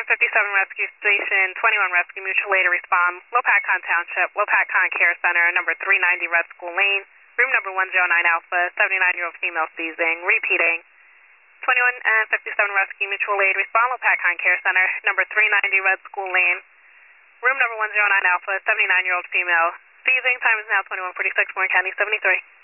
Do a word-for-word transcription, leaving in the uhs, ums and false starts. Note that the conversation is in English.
fifty-seven Rescue Station, twenty-one Rescue Mutual Aid to respond. Lopatcon Township, Lopatcon Care Center, number three ninety Red School Lane, room number one oh nine Alpha, seventy-nine-year-old female seizing. Repeating. twenty-one and fifty-seven Rescue Mutual Aid, respond Lopatcon Care Center, number three ninety Red School Lane, room number one oh nine Alpha, seventy-nine-year-old female seizing. Time is now twenty-one forty-six, Warren County seventy-three.